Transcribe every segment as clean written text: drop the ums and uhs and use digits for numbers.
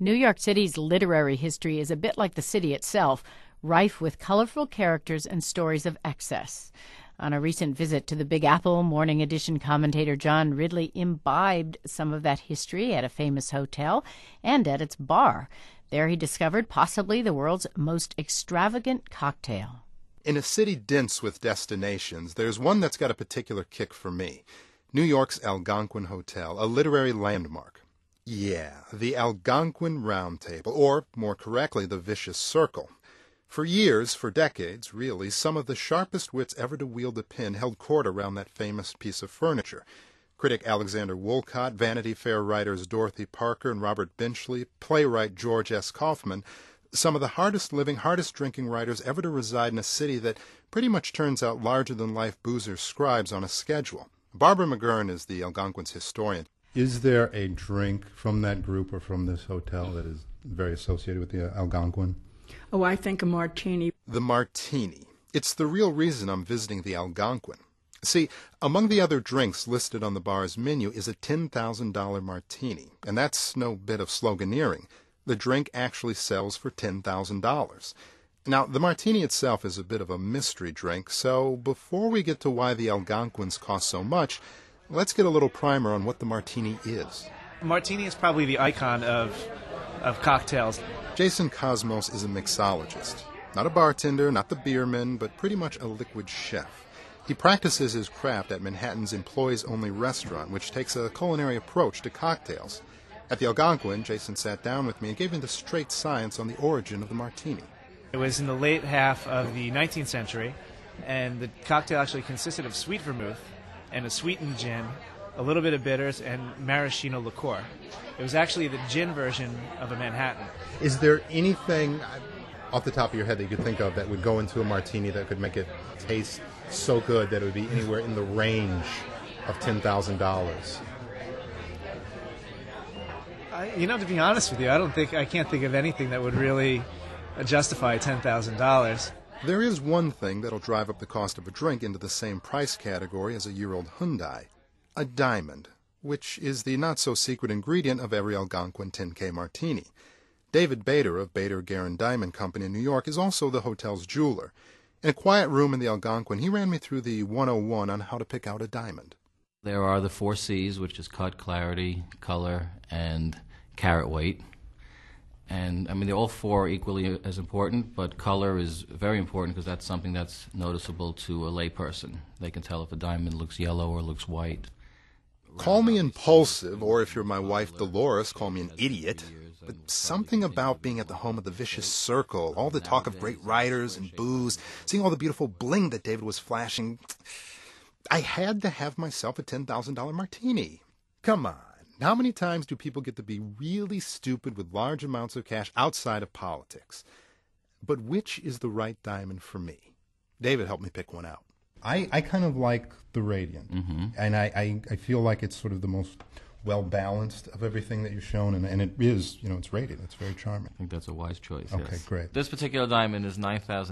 New York City's literary history is a bit like the city itself, rife with colorful characters and stories of excess. On a recent visit to the Big Apple, Morning Edition commentator John Ridley imbibed some of that history at a famous hotel and at its bar. There he discovered possibly the world's most extravagant cocktail. In a city dense with destinations, there's one that's got a particular kick for me. New York's Algonquin Hotel, a literary landmark. Yeah, the Algonquin Round Table, or, more correctly, the Vicious Circle. For years, for decades, really, some of the sharpest wits ever to wield a pen held court around that famous piece of furniture. Critic Alexander Woollcott, Vanity Fair writers Dorothy Parker and Robert Benchley, playwright George S. Kaufman, some of the hardest living, hardest drinking writers ever to reside in a city that pretty much turns out larger-than-life boozer scribes on a schedule. Barbara McGurn is the Algonquin's historian. Is there a drink from that group or from this hotel that is very associated with the Algonquin? Oh, I think a martini. The martini. It's the real reason I'm visiting the Algonquin. See, among the other drinks listed on the bar's menu is a $10,000 martini, and that's no bit of sloganeering. The drink actually sells for $10,000. Now, the martini itself is a bit of a mystery drink, so before we get to why the Algonquins cost so much, let's get a little primer on what the martini is. Martini is probably the icon of cocktails. Jason Cosmos is a mixologist. Not a bartender, not the beerman, but pretty much a liquid chef. He practices his craft at Manhattan's employees-only restaurant, which takes a culinary approach to cocktails. At the Algonquin, Jason sat down with me and gave me the straight science on the origin of the martini. It was in the late half of the 19th century, and the cocktail actually consisted of sweet vermouth and a sweetened gin, a little bit of bitters, and maraschino liqueur. It was actually the gin version of a Manhattan. Is there anything off the top of your head that you could think of that would go into a martini that could make it taste so good that it would be anywhere in the range of $10,000? To be honest with you, I can't think of anything that would really justify $10,000. There is one thing that'll drive up the cost of a drink into the same price category as a year-old Hyundai. A diamond, which is the not-so-secret ingredient of every Algonquin 10K martini. David Bader of Bader Guerin Diamond Company in New York is also the hotel's jeweler. In a quiet room in the Algonquin, he ran me through the 101 on how to pick out a diamond. There are the 4 C's, which is cut, clarity, color, and carat weight. And, they're all 4 equally as important, but color is very important because that's something that's noticeable to a layperson. They can tell if a diamond looks yellow or looks white. Call me impulsive, or if you're my wife Dolores, call me an idiot. But something about being at the home of the Vicious Circle, all the talk of great writers and booze, seeing all the beautiful bling that David was flashing, I had to have myself a $10,000 martini. Come on. How many times do people get to be really stupid with large amounts of cash outside of politics? But which is the right diamond for me? David helped me pick one out. I kind of like the Radiant, and I feel like it's sort of the most well-balanced of everything that you've shown, and it is, it's Radiant. It's very charming. I think that's a wise choice, Okay, yes. great. This particular diamond is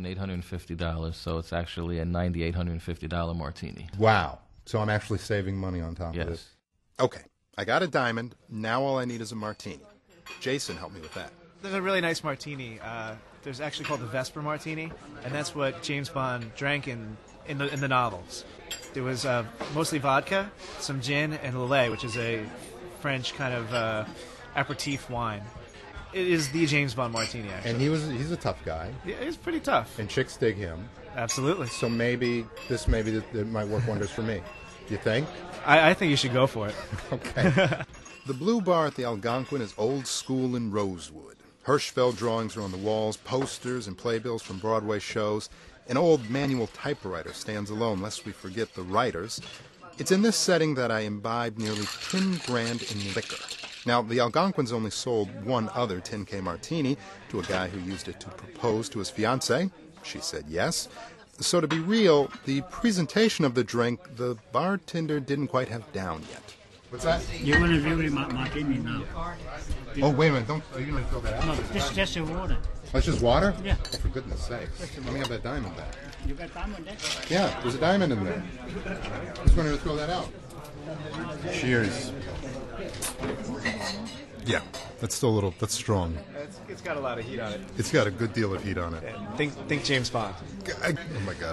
$9,850, so it's actually a $9,850 martini. Wow. So I'm actually saving money on top of this. Okay. I got a diamond. Now all I need is a martini. Jason helped me with that. There's a really nice martini. There's actually called the Vesper Martini, and that's what James Bond drank in the novels. There was mostly vodka, some gin, and Lillet, which is a French kind of aperitif wine. It is the James Bond Martini, actually. And he's a tough guy. Yeah, he's pretty tough. And chicks dig him. Absolutely. So maybe it might work wonders for me. You think? I think you should go for it. Okay. The Blue Bar at the Algonquin is old school in Rosewood. Hirschfeld drawings are on the walls, posters and playbills from Broadway shows. An old manual typewriter stands alone, lest we forget the writers. It's in this setting that I imbibed nearly 10 grand in liquor. Now, the Algonquins only sold one other 10K martini to a guy who used it to propose to his fiancée. She said yes. So to be real, the presentation of the drink, the bartender didn't quite have down yet. What's that? You're going to do the martini now. Oh, wait a minute. Are you going to throw that out? No, this is just the water. That's just water? Yeah. Oh, for goodness sakes. Let me have that diamond back. You got diamond there? Yeah, there's a diamond in there. Just wanted to throw that out. Cheers. Yeah. That's still a little, that's strong. It's got a lot of heat on it. It's got a good deal of heat on it. Think James Bond. Oh my God.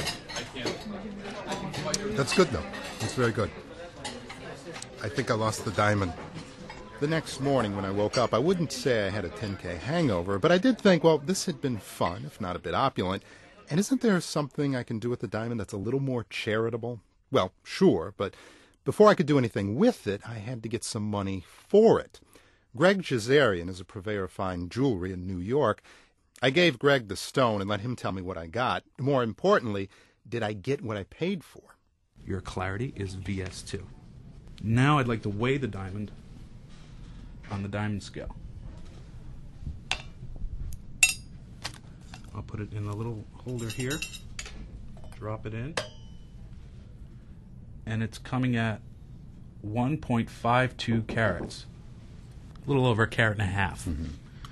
That's good though. That's very good. I think I lost the diamond. The next morning when I woke up, I wouldn't say I had a 10K hangover, but I did think, well, this had been fun, if not a bit opulent, and isn't there something I can do with the diamond that's a little more charitable? Well, sure, but before I could do anything with it, I had to get some money for it. Greg Jazarian is a purveyor of fine jewelry in New York. I gave Greg the stone and let him tell me what I got. More importantly, did I get what I paid for? Your clarity is VS2. Now I'd like to weigh the diamond on the diamond scale. I'll put it in the little holder here, drop it in, and it's coming at 1.52 carats, a little over 1.5 carats. Mm-hmm.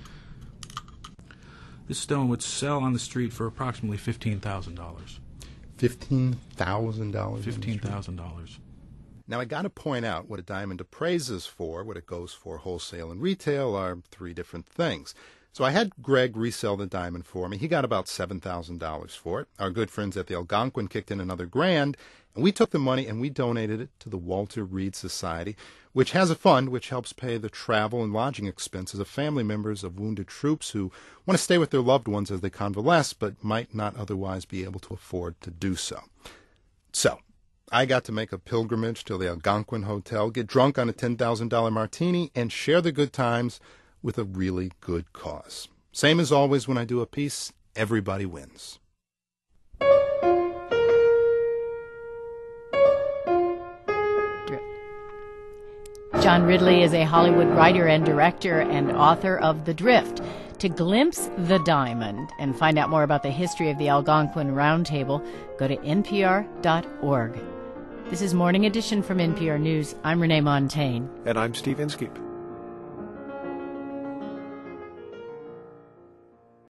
This stone would sell on the street for approximately $15,000. $15,000? $15,000. Now, I got to point out what a diamond appraises for, what it goes for wholesale and retail, are three different things. So I had Greg resell the diamond for me. He got about $7,000 for it. Our good friends at the Algonquin kicked in another $1,000, and we took the money and we donated it to the Walter Reed Society, which has a fund which helps pay the travel and lodging expenses of family members of wounded troops who want to stay with their loved ones as they convalesce, but might not otherwise be able to afford to do so. So I got to make a pilgrimage to the Algonquin Hotel, get drunk on a $10,000 martini, and share the good times with a really good cause. Same as always when I do a piece, everybody wins. John Ridley is a Hollywood writer and director and author of The Drift. To glimpse the diamond and find out more about the history of the Algonquin Round Table, go to npr.org. This is Morning Edition from NPR News. I'm Renee Montaigne. And I'm Steve Inskeep.